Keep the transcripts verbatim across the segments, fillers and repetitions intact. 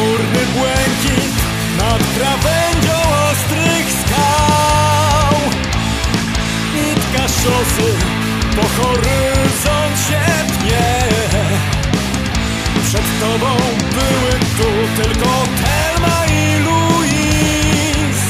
purpurny błękit nad krawędzią ostrych skał. Nitka szosy po horyzont się pnie. Przed tobą były tu tylko Thelma i Louise.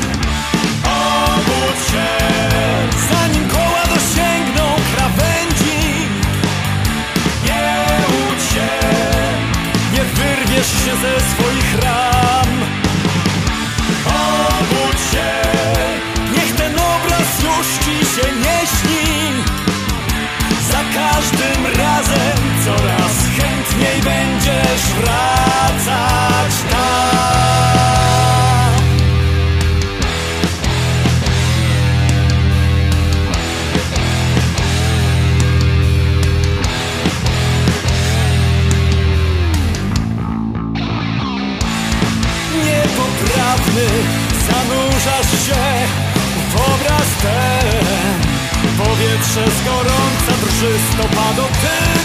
Obudź się, zanim koła dosięgną krawędzi. Nie łudź się, nie wyrwiesz się ze swoich ram. Obudź się, niech ten obraz już ci się nie śni. Za każdym razem coraz chętniej będziesz wracać tam. Niepoprawny, zanurzasz się w obraz ten. Powietrze z gorąca drży, stopa dotyka.